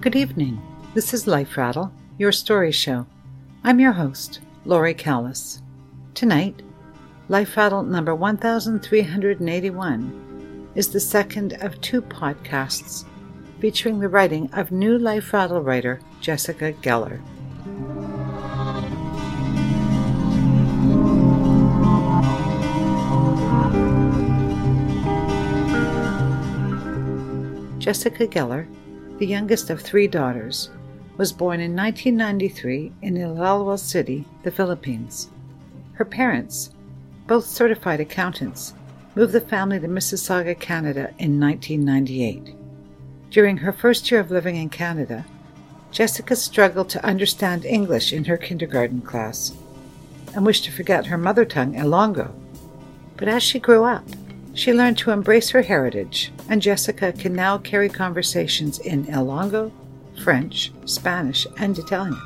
Good evening. This is Life Rattle, your story show. I'm your host, Lori Callis. Tonight, Life Rattle number 1381 is the second of two podcasts featuring the writing of new Life Rattle writer Jessica Geller. Jessica Geller, the youngest of three daughters, was born in 1993 in Iloilo City, the Philippines. Her parents, both certified accountants, moved the family to Mississauga, Canada in 1998. During her first year of living in Canada, Jessica struggled to understand English in her kindergarten class and wished to forget her mother tongue, Ilongo. But as she grew up, she learned to embrace her heritage, and Jessica can now carry conversations in Ilongo, French, Spanish, and Italian.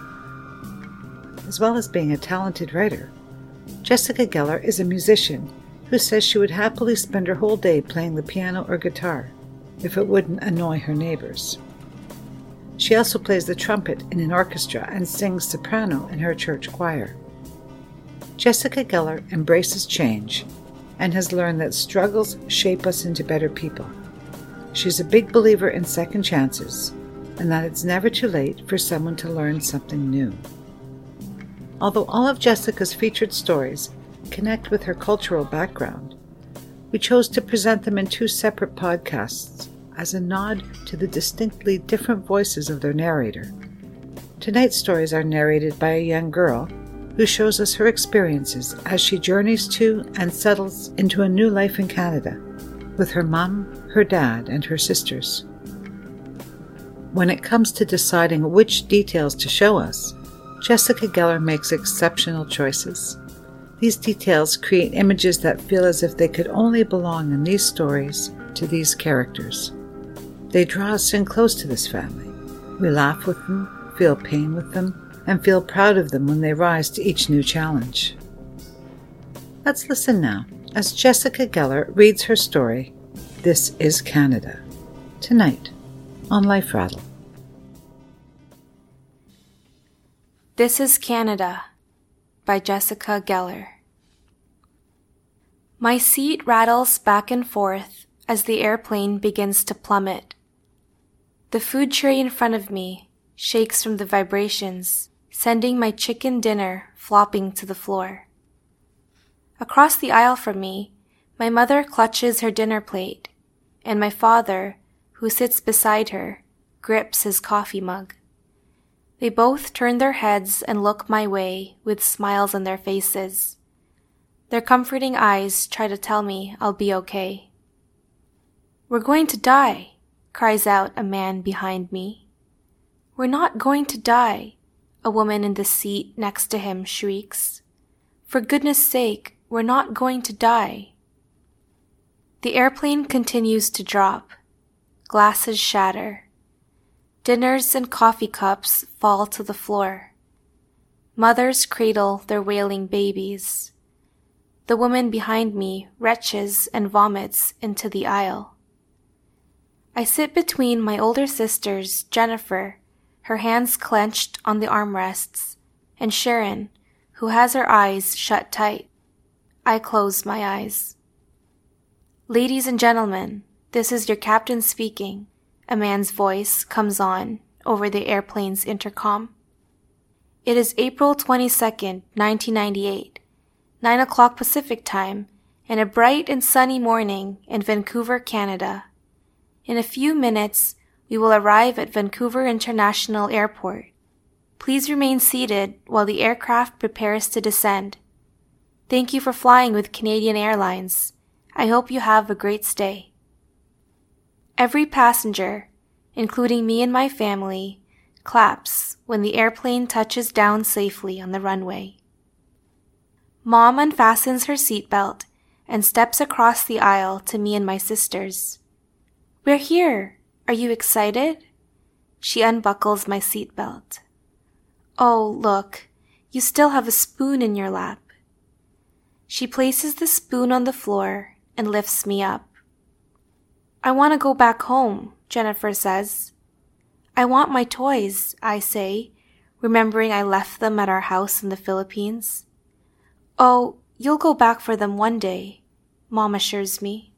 As well as being a talented writer, Jessica Geller is a musician who says she would happily spend her whole day playing the piano or guitar if it wouldn't annoy her neighbors. She also plays the trumpet in an orchestra and sings soprano in her church choir. Jessica Geller embraces change and has learned that struggles shape us into better people. She's a big believer in second chances and that it's never too late for someone to learn something new. Although all of Jessica's featured stories connect with her cultural background, we chose to present them in two separate podcasts as a nod to the distinctly different voices of their narrator. Tonight's stories are narrated by a young girl who shows us her experiences as she journeys to and settles into a new life in Canada with her mom, her dad, and her sisters. When it comes to deciding which details to show us, Jessica Geller makes exceptional choices. These details create images that feel as if they could only belong in these stories to these characters. They draw us in close to this family. We laugh with them, feel pain with them, and feel proud of them when they rise to each new challenge. Let's listen now as Jessica Geller reads her story, This is Canada, tonight on Life Rattle. This is Canada by Jessica Geller. My seat rattles back and forth as the airplane begins to plummet. The food tray in front of me shakes from the vibrations, sending my chicken dinner flopping to the floor. Across the aisle from me, my mother clutches her dinner plate, and my father, who sits beside her, grips his coffee mug. They both turn their heads and look my way with smiles on their faces. Their comforting eyes try to tell me I'll be okay. "We're going to die," cries out a man behind me. "We're not going to die," a woman in the seat next to him shrieks. "For goodness sake, we're not going to die." The airplane continues to drop. Glasses shatter. Dinners and coffee cups fall to the floor. Mothers cradle their wailing babies. The woman behind me retches and vomits into the aisle. I sit between my older sisters, Jennifer, her hands clenched on the armrests, and Sharon, who has her eyes shut tight. I close my eyes. "Ladies and gentlemen, this is your captain speaking," a man's voice comes on over the airplane's intercom. It is April 22nd, 1998, 9 o'clock Pacific time, and a bright and sunny morning in Vancouver, Canada. In a few minutes, we will arrive at Vancouver International Airport. Please remain seated while the aircraft prepares to descend. Thank you for flying with Canadian Airlines. I hope you have a great stay. Every passenger, including me and my family, claps when the airplane touches down safely on the runway. Mom unfastens her seatbelt and steps across the aisle to me and my sisters. "We're here. Are you excited?" She unbuckles my seatbelt. "Oh, look, you still have a spoon in your lap." She places the spoon on the floor and lifts me up. "I want to go back home," Jennifer says. I want my toys, I say, remembering I left them at our house in the Philippines. Oh, you'll go back for them one day, Mom assures me.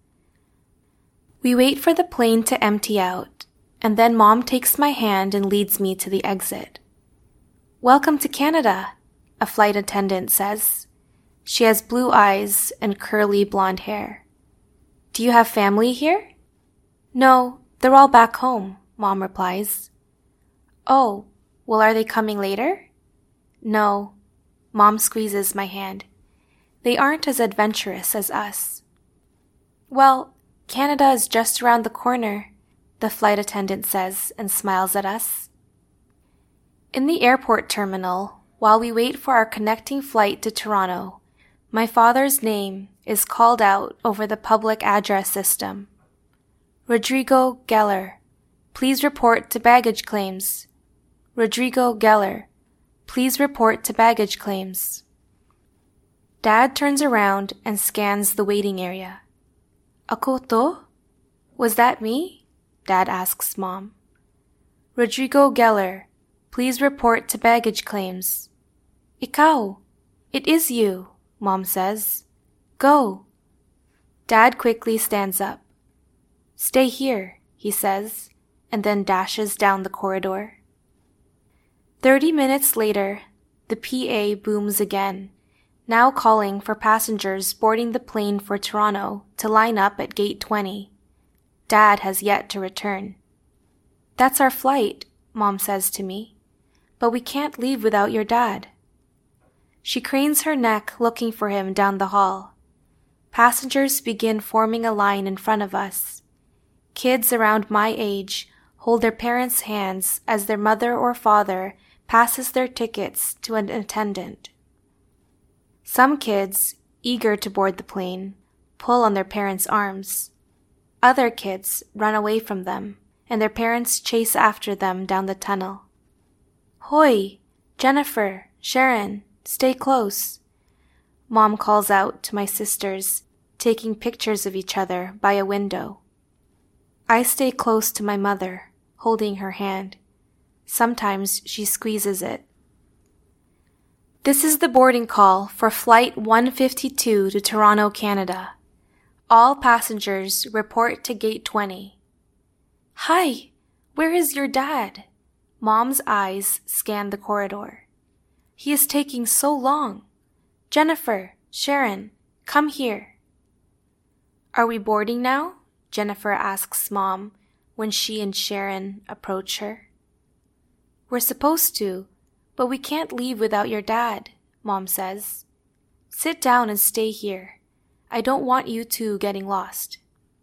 We wait for the plane to empty out, and then Mom takes my hand and leads me to the exit. Welcome to Canada, a flight attendant says. She has blue eyes and curly blonde hair. Do you have family here? No, they're all back home, Mom replies. Oh, well, are they coming later? No. Mom squeezes my hand. They aren't as adventurous as us. Well, Canada is just around the corner, the flight attendant says and smiles at us. In the airport terminal, while we wait for our connecting flight to Toronto, my father's name is called out over the public address system. Rodrigo Geller, please report to baggage claims. Rodrigo Geller, please report to baggage claims. Dad turns around and scans the waiting area. Ako to? Was that me? Dad asks Mom. Rodrigo Geller, please report to baggage claims. Ikaw, it is you, Mom says. Go. Dad quickly stands up. Stay here, he says, and then dashes down the corridor. 30 minutes later, the PA booms again, now calling for passengers boarding the plane for Toronto to line up at Gate 20. Dad has yet to return. That's our flight, Mom says to me, but we can't leave without your dad. She cranes her neck looking for him down the hall. Passengers begin forming a line in front of us. Kids around my age hold their parents' hands as their mother or father passes their tickets to an attendant. Some kids, eager to board the plane, pull on their parents' arms. Other kids run away from them, and their parents chase after them down the tunnel. Hoy, Jennifer, Sharon, stay close. Mom calls out to my sisters, taking pictures of each other by a window. I stay close to my mother, holding her hand. Sometimes she squeezes it. This is the boarding call for Flight 152 to Toronto, Canada. All passengers report to Gate 20. Hi, where is your dad? Mom's eyes scan the corridor. He is taking so long. Jennifer, Sharon, come here. Are we boarding now? Jennifer asks Mom when she and Sharon approach her. We're supposed to, but we can't leave without your dad, Mom says. Sit down and stay here. I don't want you two getting lost.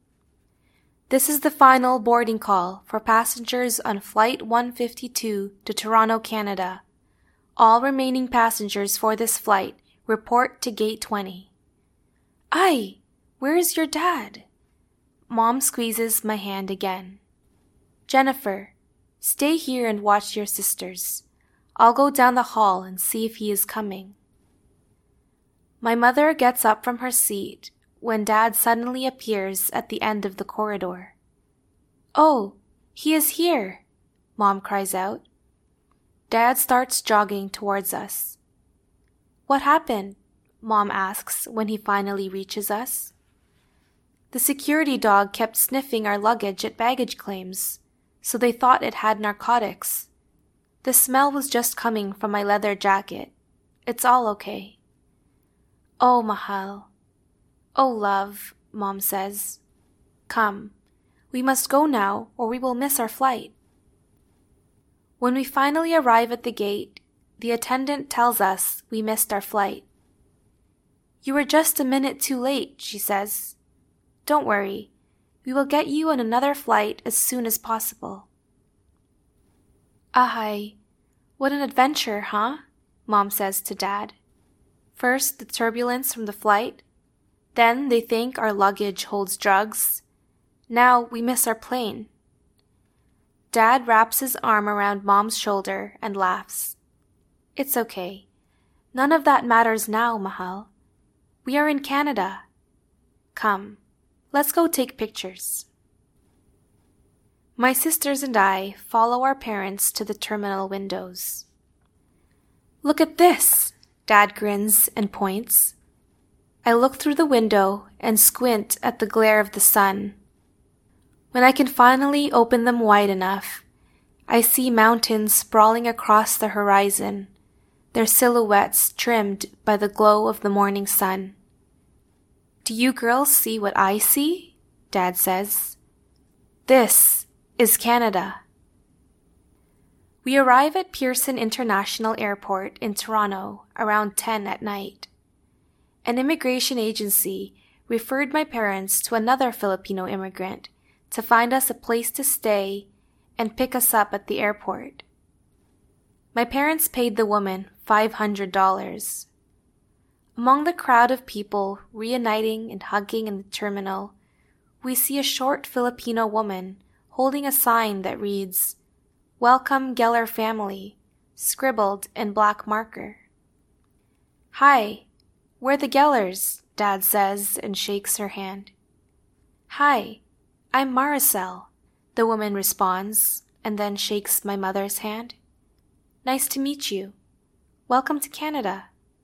This is the final boarding call for passengers on Flight 152 to Toronto, Canada. All remaining passengers for this flight report to Gate 20. Ay, where is your dad? Mom squeezes my hand again. Jennifer, stay here and watch your sisters. I'll go down the hall and see if he is coming. My mother gets up from her seat when Dad suddenly appears at the end of the corridor. Oh, he is here, Mom cries out. Dad starts jogging towards us. What happened? Mom asks when he finally reaches us. The security dog kept sniffing our luggage at baggage claims, so they thought it had narcotics. The smell was just coming from my leather jacket. It's all okay. Oh, Mahal. Oh, love, Mom says. Come. We must go now or we will miss our flight. When we finally arrive at the gate, the attendant tells us we missed our flight. You were just a minute too late, she says. Don't worry. We will get you on another flight as soon as possible. Ahay, what an adventure, huh? Mom says to Dad. First the turbulence from the flight. Then they think our luggage holds drugs. Now we miss our plane. Dad wraps his arm around Mom's shoulder and laughs. It's okay. None of that matters now, Mahal. We are in Canada. Come, let's go take pictures. My sisters and I follow our parents to the terminal windows. "Look at this!" Dad grins and points. I look through the window and squint at the glare of the sun. When I can finally open them wide enough, I see mountains sprawling across the horizon, their silhouettes trimmed by the glow of the morning sun. "Do you girls see what I see?" Dad says. "This is Canada." We arrive at Pearson International Airport in Toronto around 10 at night. An immigration agency referred my parents to another Filipino immigrant to find us a place to stay and pick us up at the airport. My parents paid the woman $500. Among the crowd of people reuniting and hugging in the terminal, we see a short Filipino woman holding a sign that reads, "Welcome Geller family," scribbled in black marker. "Hi, we're the Gellers," Dad says and shakes her hand. "Hi, I'm Maricel," the woman responds and then shakes my mother's hand. "Nice to meet you. Welcome to Canada."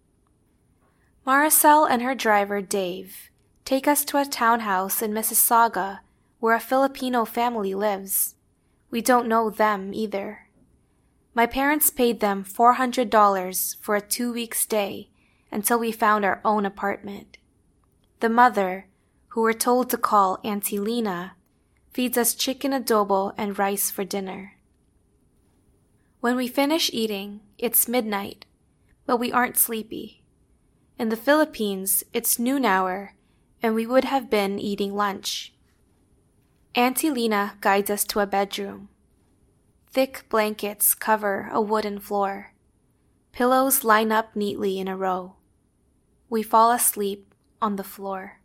Maricel and her driver Dave take us to a townhouse in Mississauga where a Filipino family lives. We don't know them either. My parents paid them $400 for a 2-week stay until we found our own apartment. The mother, who we're told to call Auntie Lena, feeds us chicken adobo and rice for dinner. When we finish eating, it's midnight, but we aren't sleepy. In the Philippines, it's noon hour, and we would have been eating lunch. Auntie Lena guides us to a bedroom. Thick blankets cover a wooden floor. Pillows line up neatly in a row. We fall asleep on the floor.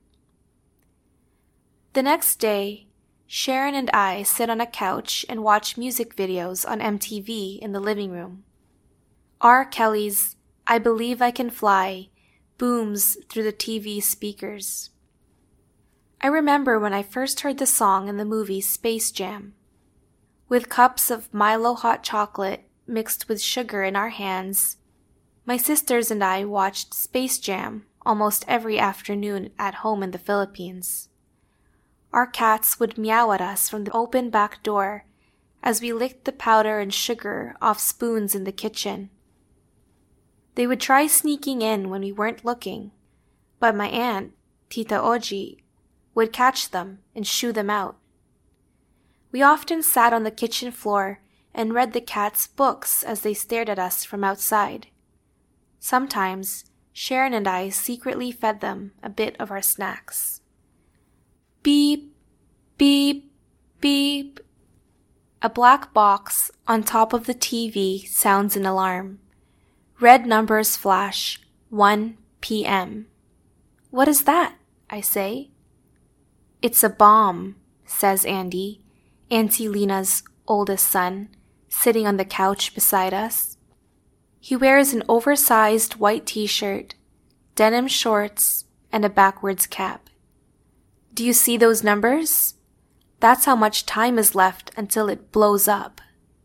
The next day, Sharon and I sit on a couch and watch music videos on MTV in the living room. R. Kelly's "I Believe I Can Fly" booms through the TV speakers. I remember when I first heard the song in the movie Space Jam. With cups of Milo hot chocolate mixed with sugar in our hands, my sisters and I watched Space Jam almost every afternoon at home in the Philippines. Our cats would meow at us from the open back door as we licked the powder and sugar off spoons in the kitchen. They would try sneaking in when we weren't looking, but my aunt, Tita Oji, would catch them and shoo them out. We often sat on the kitchen floor and read the cats books as they stared at us from outside. Sometimes, Sharon and I secretly fed them a bit of our snacks. Beep, beep, beep. A black box on top of the TV sounds an alarm. Red numbers flash, 1 p.m. "What is that?" I say. "It's a bomb," says Andy, Auntie Lena's oldest son, sitting on the couch beside us. He wears an oversized white t-shirt, denim shorts, and a backwards cap. "Do you see those numbers? That's how much time is left until it blows up."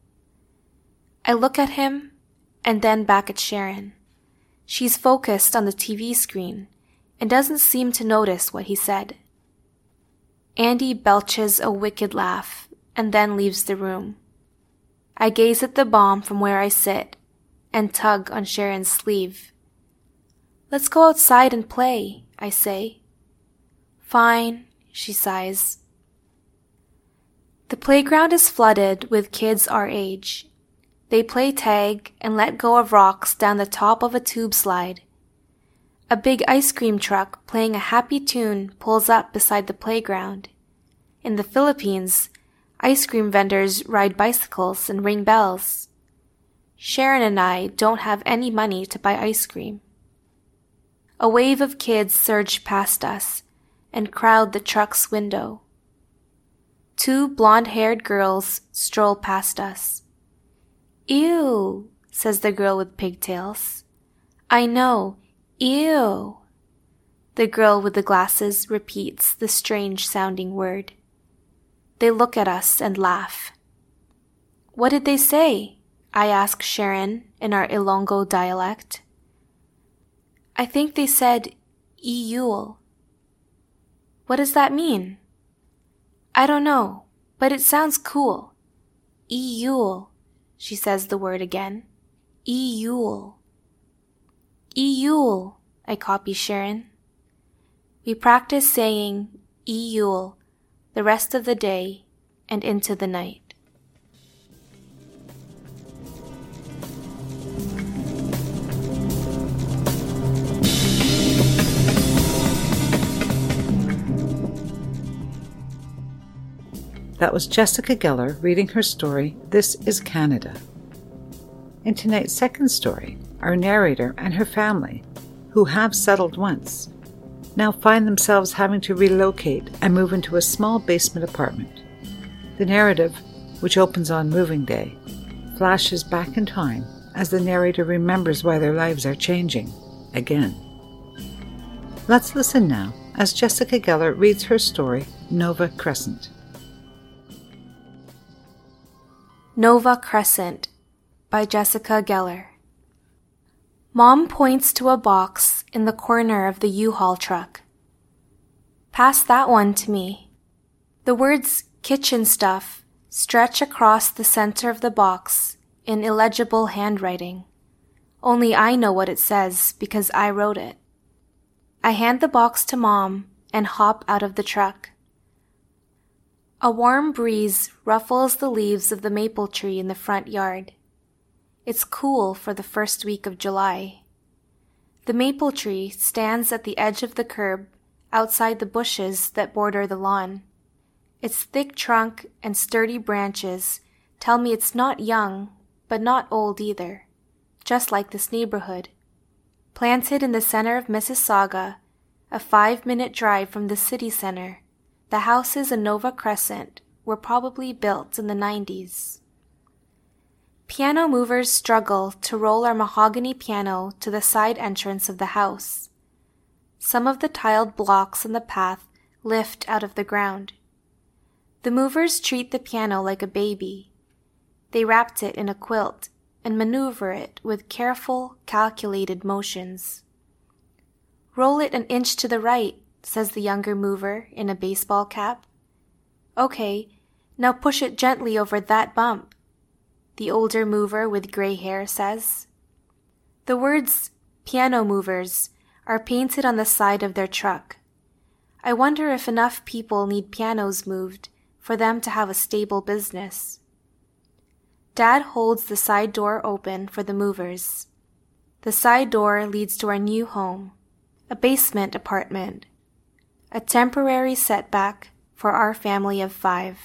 I look at him and then back at Sharon. She's focused on the TV screen and doesn't seem to notice what he said. Andy belches a wicked laugh and then leaves the room. I gaze at the bomb from where I sit and tug on Sharon's sleeve. "Let's go outside and play," I say. "Fine," she sighs. The playground is flooded with kids our age. They play tag and let go of rocks down the top of a tube slide. A big ice cream truck playing a happy tune pulls up beside the playground. In the Philippines, ice cream vendors ride bicycles and ring bells. Sharon and I don't have any money to buy ice cream. A wave of kids surge past us and crowd the truck's window. 2 blonde-haired girls stroll past us. "Ew," says the girl with pigtails. "I know, ew." The girl with the glasses repeats the strange-sounding word. They look at us and laugh. What did they say? I ask Sharon in our Ilongo dialect. I think they said, Iyul. What does that mean? I don't know, but it sounds cool. Iyul, she says the word again. Iyul. Iyul, I copy Sharon. We practice saying Iyul the rest of the day and into the night. That was Jessica Geller reading her story, This is Canada. In tonight's second story, our narrator and her family, who have settled once, now find themselves having to relocate and move into a small basement apartment. The narrative, which opens on moving day, flashes back in time as the narrator remembers why their lives are changing again. Let's listen now as Jessica Geller reads her story, Nova Crescent. Nova Crescent by Jessica Geller. Mom points to a box in the corner of the U-Haul truck. Pass that one to me. The words kitchen stuff stretch across the center of the box in illegible handwriting. Only I know what it says because I wrote it. I hand the box to Mom and hop out of the truck. A warm breeze ruffles the leaves of the maple tree in the front yard. It's cool for the first week of July. The maple tree stands at the edge of the curb outside the bushes that border the lawn. Its thick trunk and sturdy branches tell me it's not young, but not old either, just like this neighborhood. Planted in the center of Mississauga, a 5-minute drive from the city center, the houses in Nova Crescent were probably built in the 90s. Piano movers struggle to roll our mahogany piano to the side entrance of the house. Some of the tiled blocks in the path lift out of the ground. The movers treat the piano like a baby. They wrapped it in a quilt and maneuver it with careful, calculated motions. Roll it an inch to the right, says the younger mover in a baseball cap. Okay, now push it gently over that bump, the older mover with gray hair says. The words piano movers are painted on the side of their truck. I wonder if enough people need pianos moved for them to have a stable business. Dad holds the side door open for the movers. The side door leads to our new home, a basement apartment, a temporary setback for our family of 5.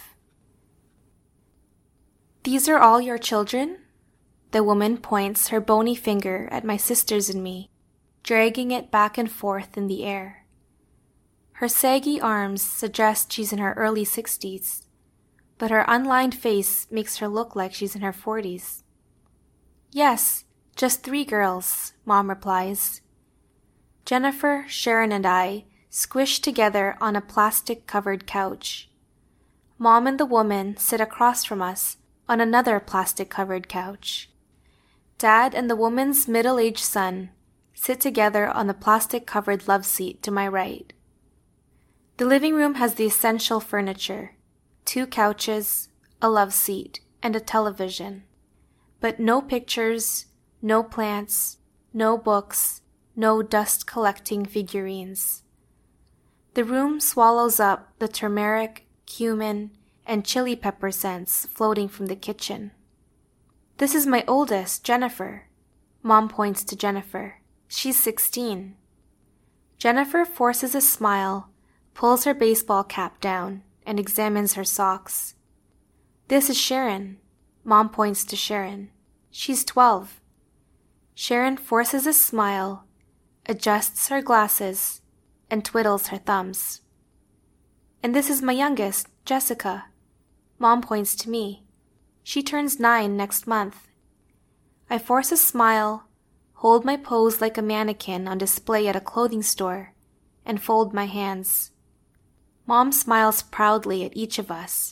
These are all your children? The woman points her bony finger at my sisters and me, dragging it back and forth in the air. Her saggy arms suggest she's in her early 60s, but her unlined face makes her look like she's in her 40s. Yes, just 3 girls, Mom replies. Jennifer, Sharon, and I squished together on a plastic-covered couch. Mom and the woman sit across from us on another plastic-covered couch. Dad and the woman's middle-aged son sit together on the plastic-covered love seat to my right. The living room has the essential furniture, 2 couches, a love seat, and a television. But no pictures, no plants, no books, no dust-collecting figurines. The room swallows up the turmeric, cumin, and chili pepper scents floating from the kitchen. This is my oldest, Jennifer. Mom points to Jennifer. She's 16. Jennifer forces a smile, pulls her baseball cap down, and examines her socks. This is Sharon. Mom points to Sharon. She's 12. Sharon forces a smile, adjusts her glasses, and twiddles her thumbs. And this is my youngest, Jessica. Mom points to me. She turns 9 next month. I force a smile, hold my pose like a mannequin on display at a clothing store, and fold my hands. Mom smiles proudly at each of us,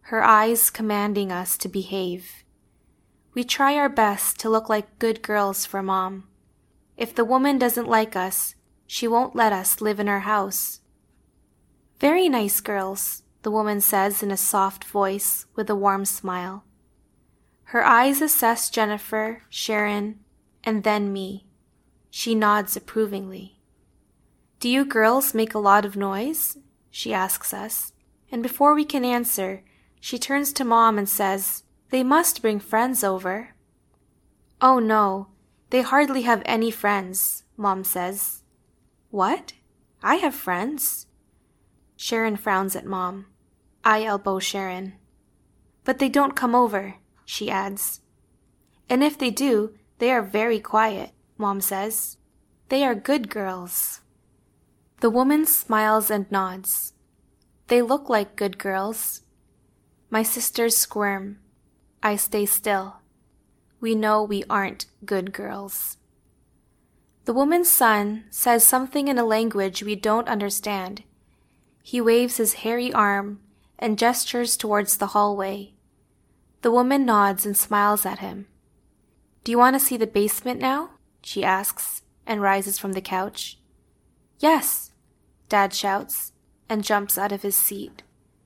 her eyes commanding us to behave. We try our best to look like good girls for Mom. If the woman doesn't like us, she won't let us live in her house. Very nice girls, the woman says in a soft voice with a warm smile. Her eyes assess Jennifer, Sharon, and then me. She nods approvingly. Do you girls make a lot of noise? She asks us, and before we can answer, she turns to Mom and says, They must bring friends over. Oh no, they hardly have any friends, Mom says. What? I have friends. Sharon frowns at Mom. I elbow Sharon. But they don't come over, she adds. And if they do, they are very quiet, Mom says. They are good girls. The woman smiles and nods. They look like good girls. My sisters squirm. I stay still. We know we aren't good girls. The woman's son says something in a language we don't understand. He waves his hairy arm and gestures towards the hallway. The woman nods and smiles at him. Do you want to see the basement now? She asks and rises from the couch. Yes, Dad shouts and jumps out of his seat.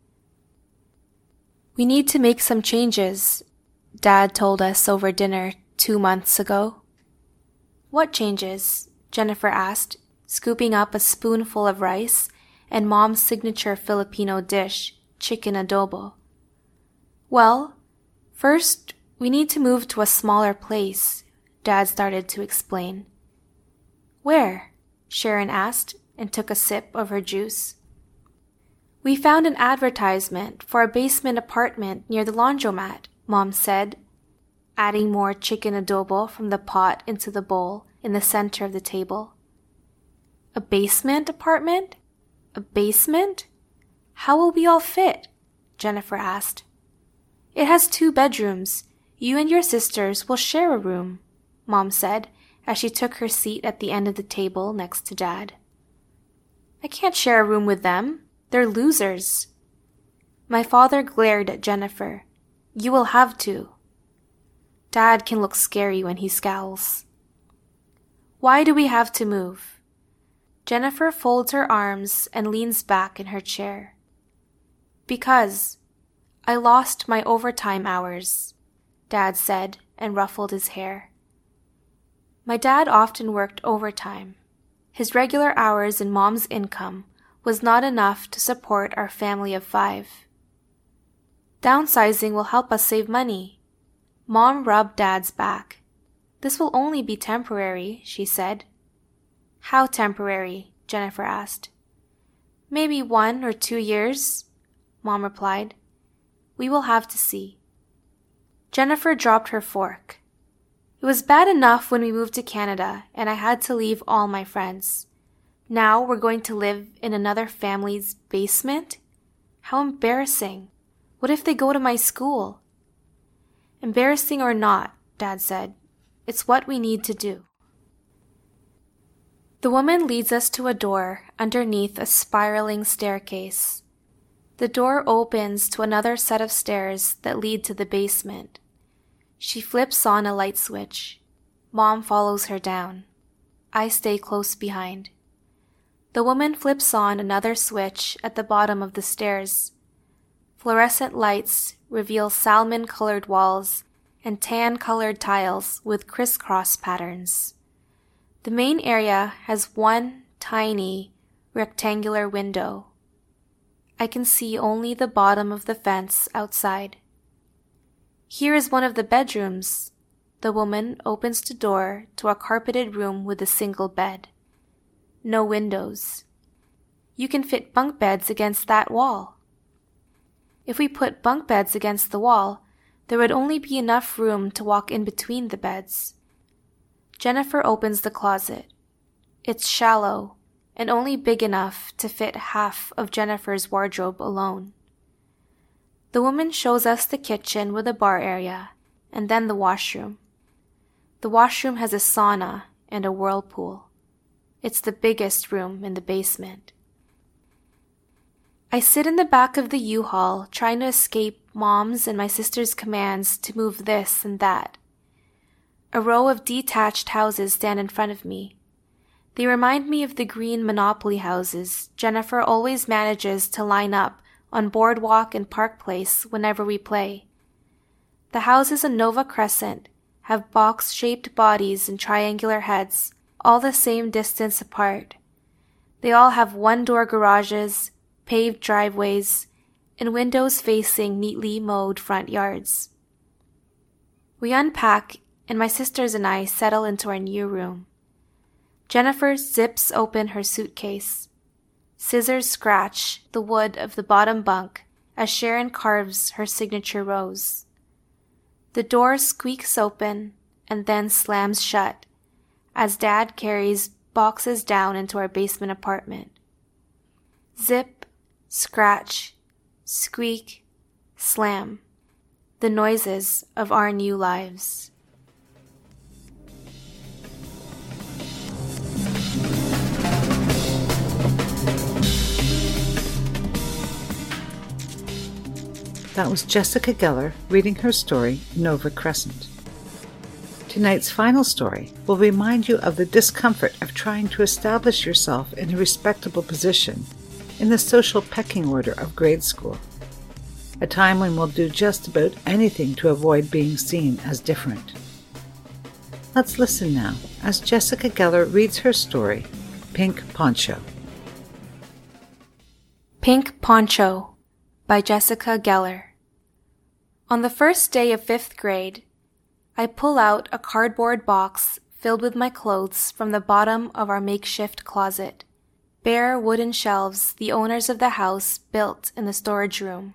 We need to make some changes, Dad told us over dinner 2 months ago. What changes? Jennifer asked, scooping up a spoonful of rice and Mom's signature Filipino dish, chicken adobo. Well, first, we need to move to a smaller place, Dad started to explain. Where? Sharon asked and took a sip of her juice. We found an advertisement for a basement apartment near the laundromat, Mom said, adding more chicken adobo from the pot into the bowl in the center of the table. A basement apartment? A basement? How will we all fit? Jennifer asked. It has 2 bedrooms. You and your sisters will share a room, Mom said as she took her seat at the end of the table next to Dad. I can't share a room with them. They're losers. My father glared at Jennifer. You will have to. Dad can look scary when he scowls. Why do we have to move? Jennifer folds her arms and leans back in her chair. Because I lost my overtime hours, Dad said and ruffled his hair. My dad often worked overtime. His regular hours and Mom's income was not enough to support our family of 5. Downsizing will help us save money. Mom rubbed Dad's back. This will only be temporary, she said. How temporary? Jennifer asked. Maybe 1 or 2 years, Mom replied. We will have to see. Jennifer dropped her fork. It was bad enough when we moved to Canada and I had to leave all my friends. Now we're going to live in another family's basement? How embarrassing. What if they go to my school? Embarrassing or not, Dad said, it's what we need to do. The woman leads us to a door underneath a spiraling staircase. The door opens to another set of stairs that lead to the basement. She flips on a light switch. Mom follows her down. I stay close behind. The woman flips on another switch at the bottom of the stairs. Fluorescent lights reveal salmon-colored walls and tan-colored tiles with crisscross patterns. The main area has one tiny, rectangular window. I can see only the bottom of the fence outside. Here is one of the bedrooms. The woman opens the door to a carpeted room with a single bed. No windows. You can fit bunk beds against that wall. If we put bunk beds against the wall, there would only be enough room to walk in between the beds. Jennifer opens the closet. It's shallow and only big enough to fit half of Jennifer's wardrobe alone. The woman shows us the kitchen with a bar area and then the washroom. The washroom has a sauna and a whirlpool. It's the biggest room in the basement. I sit in the back of the U-Haul trying to escape Mom's and my sister's commands to move this and that. A row of detached houses stand in front of me. They remind me of the green Monopoly houses Jennifer always manages to line up on Boardwalk and Park Place whenever we play. The houses on Nova Crescent have box-shaped bodies and triangular heads, all the same distance apart. They all have one-door garages, paved driveways, and windows facing neatly mowed front yards. We unpack, and my sisters and I settle into our new room. Jennifer zips open her suitcase. Scissors scratch the wood of the bottom bunk as Sharon carves her signature rose. The door squeaks open and then slams shut as Dad carries boxes down into our basement apartment. Zip, scratch, squeak, slam. The noises of our new lives. That was Jessica Geller reading her story, Nova Crescent. Tonight's final story will remind you of the discomfort of trying to establish yourself in a respectable position in the social pecking order of grade school, a time when we'll do just about anything to avoid being seen as different. Let's listen now as Jessica Geller reads her story, Pink Poncho. Pink Poncho by Jessica Geller. On the first day of 5th grade, I pull out a cardboard box filled with my clothes from the bottom of our makeshift closet, bare wooden shelves the owners of the house built in the storage room.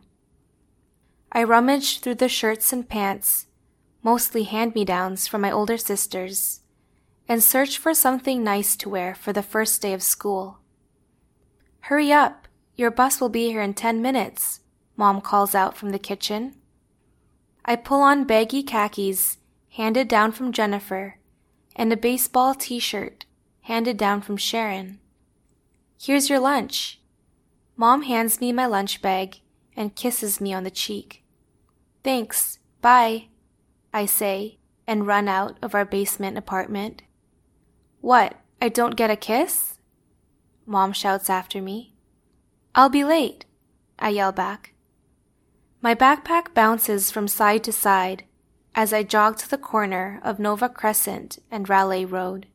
I rummage through the shirts and pants, mostly hand-me-downs from my older sisters, and search for something nice to wear for the first day of school. "Hurry up, your bus will be here in 10 minutes, Mom calls out from the kitchen. I pull on baggy khakis handed down from Jennifer and a baseball t-shirt handed down from Sharon. "Here's your lunch." Mom hands me my lunch bag and kisses me on the cheek. "Thanks, bye," I say and run out of our basement apartment. "What, I don't get a kiss?" Mom shouts after me. "I'll be late," I yell back. My backpack bounces from side to side as I jog to the corner of Nova Crescent and Raleigh Road.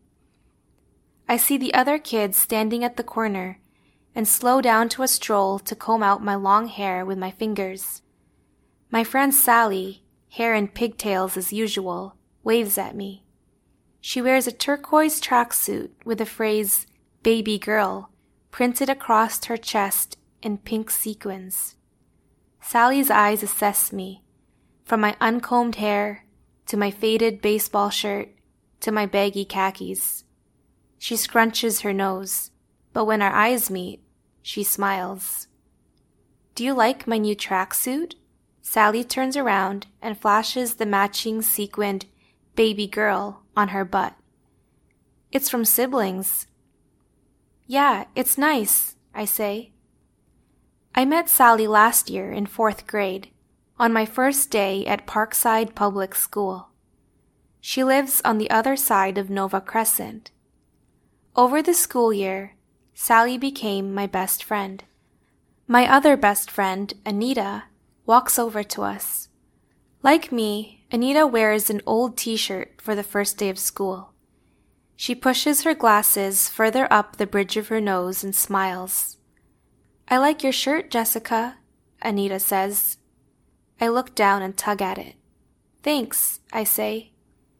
I see the other kids standing at the corner and slow down to a stroll to comb out my long hair with my fingers. My friend Sally, hair in pigtails as usual, waves at me. She wears a turquoise tracksuit with the phrase "baby girl" printed across her chest in pink sequins. Sally's eyes assess me, from my uncombed hair to my faded baseball shirt to my baggy khakis. She scrunches her nose, but when our eyes meet, she smiles. "Do you like my new tracksuit?" Sally turns around and flashes the matching sequined "baby girl" on her butt. "It's from Siblings." "Yeah, it's nice," I say. I met Sally last year in 4th grade, on my first day at Parkside Public School. She lives on the other side of Nova Crescent. Over the school year, Sally became my best friend. My other best friend, Anita, walks over to us. Like me, Anita wears an old t-shirt for the first day of school. She pushes her glasses further up the bridge of her nose and smiles. "I like your shirt, Jessica," Anita says. I look down and tug at it. "Thanks," I say.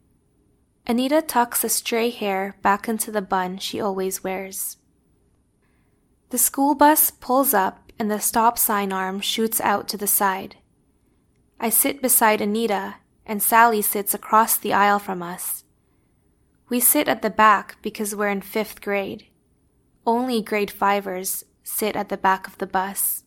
Anita tucks a stray hair back into the bun she always wears. The school bus pulls up and the stop sign arm shoots out to the side. I sit beside Anita and Sally sits across the aisle from us. We sit at the back because we're in 5th grade. Only grade 5ers sit at the back of the bus.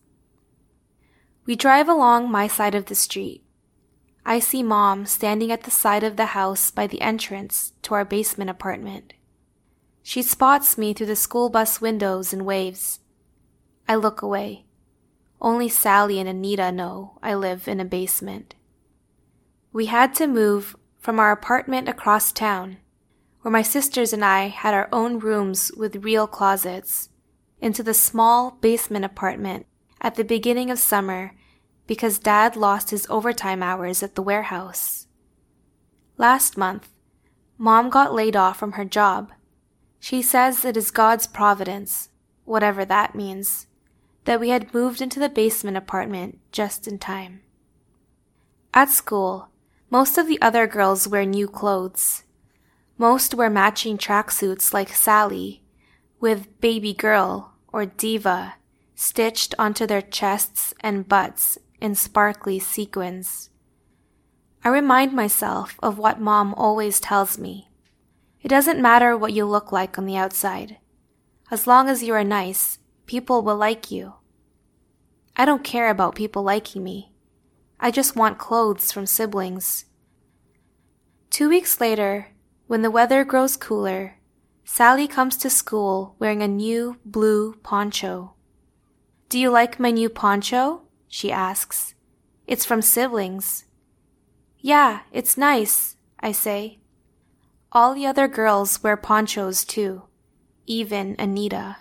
We drive along my side of the street. I see Mom standing at the side of the house by the entrance to our basement apartment. She spots me through the school bus windows and waves. I look away. Only Sally and Anita know I live in a basement. We had to move from our apartment across town, where my sisters and I had our own rooms with real closets, into the small basement apartment at the beginning of summer because Dad lost his overtime hours at the warehouse. Last month, Mom got laid off from her job. She says it is God's providence, whatever that means, that we had moved into the basement apartment just in time. At school, most of the other girls wear new clothes. Most wear matching tracksuits like Sally, with baby girl or diva stitched onto their chests and butts in sparkly sequins. I remind myself of what Mom always tells me. It doesn't matter what you look like on the outside. As long as you are nice, people will like you. I don't care about people liking me. I just want clothes from siblings. 2 weeks later, when the weather grows cooler, Sally comes to school wearing a new blue poncho. "Do you like my new poncho?" she asks. "It's from siblings." "Yeah, it's nice," I say. All the other girls wear ponchos too, even Anita.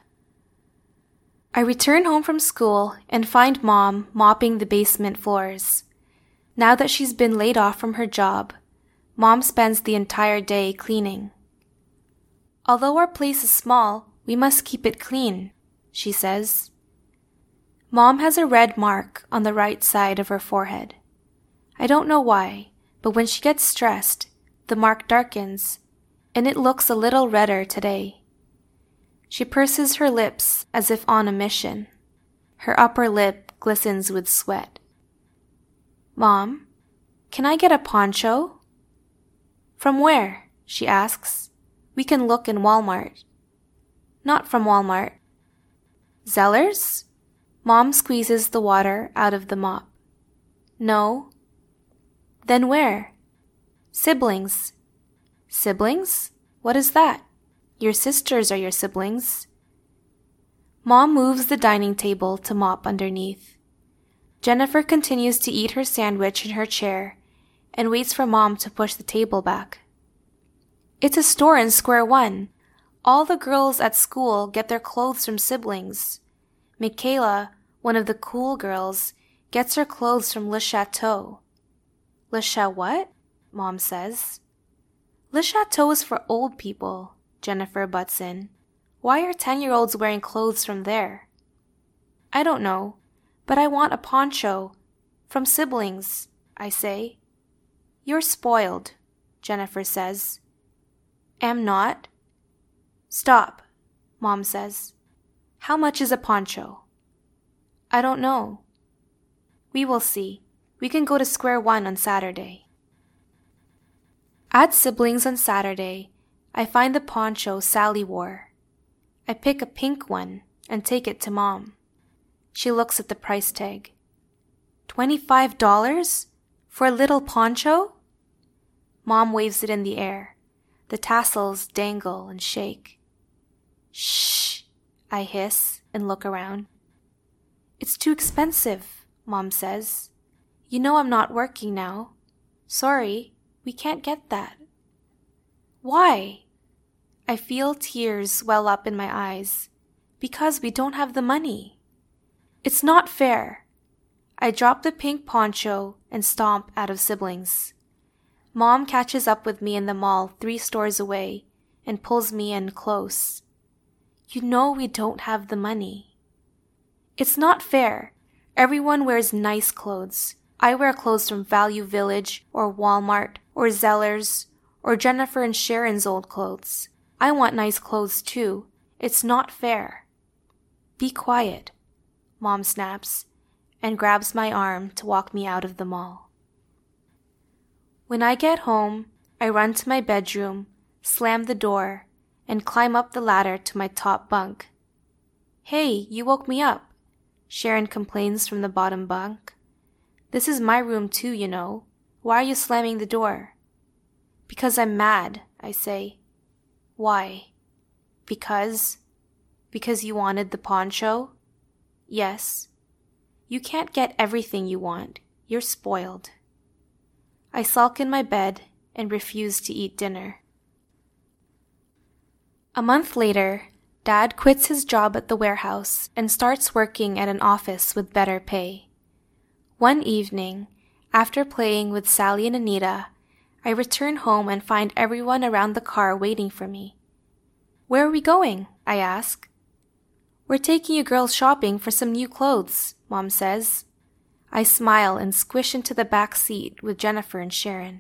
I return home from school and find Mom mopping the basement floors. Now that she's been laid off from her job, Mom spends the entire day cleaning. "Although our place is small, we must keep it clean," she says. Mom has a red mark on the right side of her forehead. I don't know why, but when she gets stressed, the mark darkens, and it looks a little redder today. She purses her lips as if on a mission. Her upper lip glistens with sweat. "Mom, can I get a poncho?" "From where?" she asks. "We can look in Walmart." "Not from Walmart." "Zellers?" Mom squeezes the water out of the mop. "No." "Then where?" "Siblings." "Siblings? What is that?" "Your sisters are your siblings." Mom moves the dining table to mop underneath. Jennifer continues to eat her sandwich in her chair and waits for Mom to push the table back. "It's a store in Square One. All the girls at school get their clothes from siblings. Michaela, one of the cool girls, gets her clothes from Le Chateau." "Le what?" Mom says. "Le Chateau is for old people," Jennifer butts in. "Why are 10-year-olds wearing clothes from there?" "I don't know, but I want a poncho. From siblings," I say. "You're spoiled," Jennifer says. "Am not." "Stop," Mom says. "How much is a poncho?" "I don't know." "We will see. We can go to Square One on Saturday." At Siblings on Saturday, I find the poncho Sally wore. I pick a pink one and take it to Mom. She looks at the price tag. $25? For a little poncho? Mom waves it in the air. The tassels dangle and shake. "Shh," I hiss and look around. "It's too expensive," Mom says. "You know I'm not working now. Sorry, we can't get that." "Why?" I feel tears well up in my eyes. "Because we don't have the money." "It's not fair." I drop the pink poncho and stomp out of Siblings. Mom catches up with me in the mall 3 stores away and pulls me in close. "You know we don't have the money." "It's not fair. Everyone wears nice clothes. I wear clothes from Value Village or Walmart or Zellers or Jennifer and Sharon's old clothes. I want nice clothes too. It's not fair." "Be quiet," Mom snaps and grabs my arm to walk me out of the mall. When I get home, I run to my bedroom, slam the door, and climb up the ladder to my top bunk. "Hey, you woke me up," Sharon complains from the bottom bunk. "This is my room too, you know. Why are you slamming the door?" "Because I'm mad," I say. "Why?" Because you wanted the poncho?" "Yes." You can't get everything you want. You're spoiled. I sulk in my bed and refuse to eat dinner. A month later, Dad quits his job at the warehouse and starts working at an office with better pay. One evening, after playing with Sally and Anita, I return home and find everyone around the car waiting for me. "Where are we going?" I ask. "We're taking you girls shopping for some new clothes," Mom says. I smile and squish into the back seat with Jennifer and Sharon.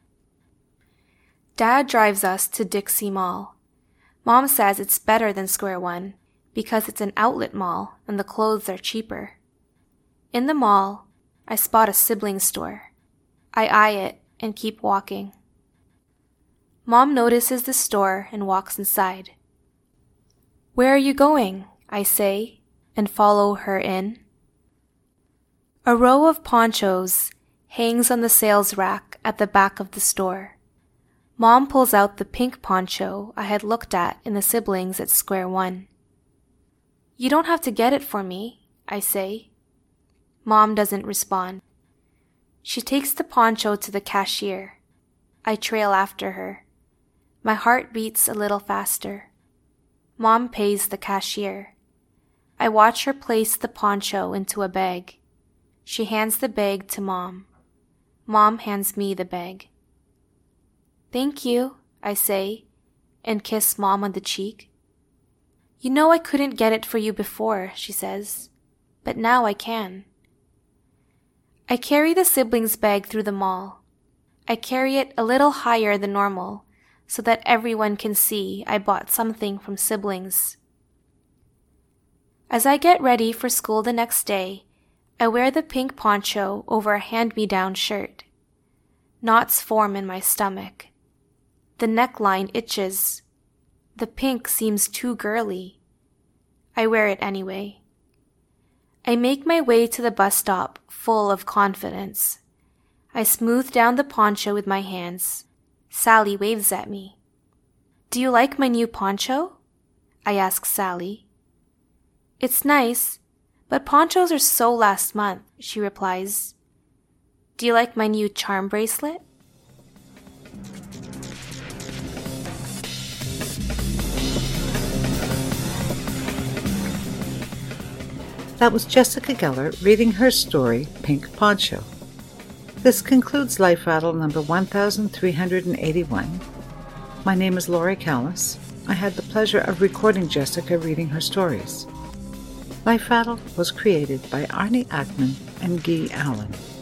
Dad drives us to Dixie Mall. Mom says it's better than Square One because it's an outlet mall and the clothes are cheaper. In the mall, I spot a sibling store. I eye it and keep walking. Mom notices the store and walks inside. "Where are you going?" I say, and follow her in. A row of ponchos hangs on the sales rack at the back of the store. Mom pulls out the pink poncho I had looked at in the siblings at Square One. "You don't have to get it for me," I say. Mom doesn't respond. She takes the poncho to the cashier. I trail after her. My heart beats a little faster. Mom pays the cashier. I watch her place the poncho into a bag. She hands the bag to Mom. Mom hands me the bag. "Thank you," I say, and kiss Mom on the cheek. "You know I couldn't get it for you before," she says, "but now I can." I carry the siblings' bag through the mall. I carry it a little higher than normal so that everyone can see I bought something from siblings. As I get ready for school the next day, I wear the pink poncho over a hand-me-down shirt. Knots form in my stomach. The neckline itches. The pink seems too girly. I wear it anyway. I make my way to the bus stop full of confidence. I smooth down the poncho with my hands. Sally waves at me. "Do you like my new poncho?" I ask Sally. "It's nice, but ponchos are so last month," she replies. "Do you like my new charm bracelet?" That was Jessica Geller reading her story, Pink Poncho. This concludes Life Rattle number 1381. My name is Laurie Callis. I had the pleasure of recording Jessica reading her stories. Life Rattle was created by Arnie Ackman and Guy Allen.